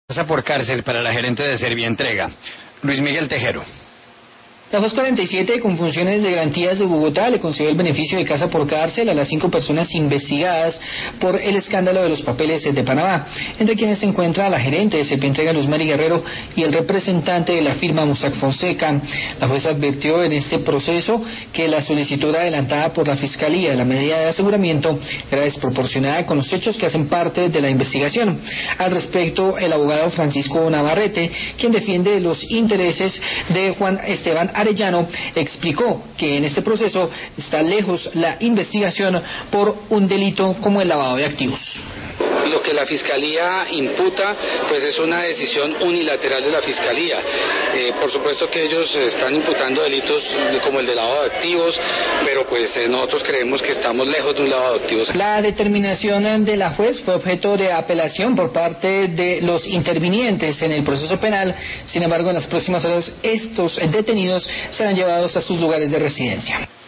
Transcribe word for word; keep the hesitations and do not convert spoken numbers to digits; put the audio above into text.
Casa por cárcel para la gerente de Servientrega, Luis Miguel Tejero. La juez cuarenta y siete, con funciones de garantías de Bogotá, le concedió el beneficio de casa por cárcel a las cinco personas investigadas por el escándalo de los papeles de Panamá, entre quienes se encuentra la gerente de Servientrega, Luz Mary Guerrero, y el representante de la firma Mossack Fonseca. La juez advirtió en este proceso que la solicitud adelantada por la Fiscalía de la medida de aseguramiento era desproporcionada con los hechos que hacen parte de la investigación. Al respecto, el abogado Francisco Navarrete, quien defiende los intereses de Juan Esteban Arellano, explicó que en este proceso está lejos la investigación por un delito como el lavado de activos. Lo que la Fiscalía imputa, pues es una decisión unilateral de la Fiscalía. Eh, por supuesto que ellos están imputando delitos como el de lavado de activos, pero pues eh, nosotros creemos que estamos lejos de un lavado de activos. La determinación de la juez fue objeto de apelación por parte de los intervinientes en el proceso penal. Sin embargo, en las próximas horas estos detenidos serán llevados a sus lugares de residencia.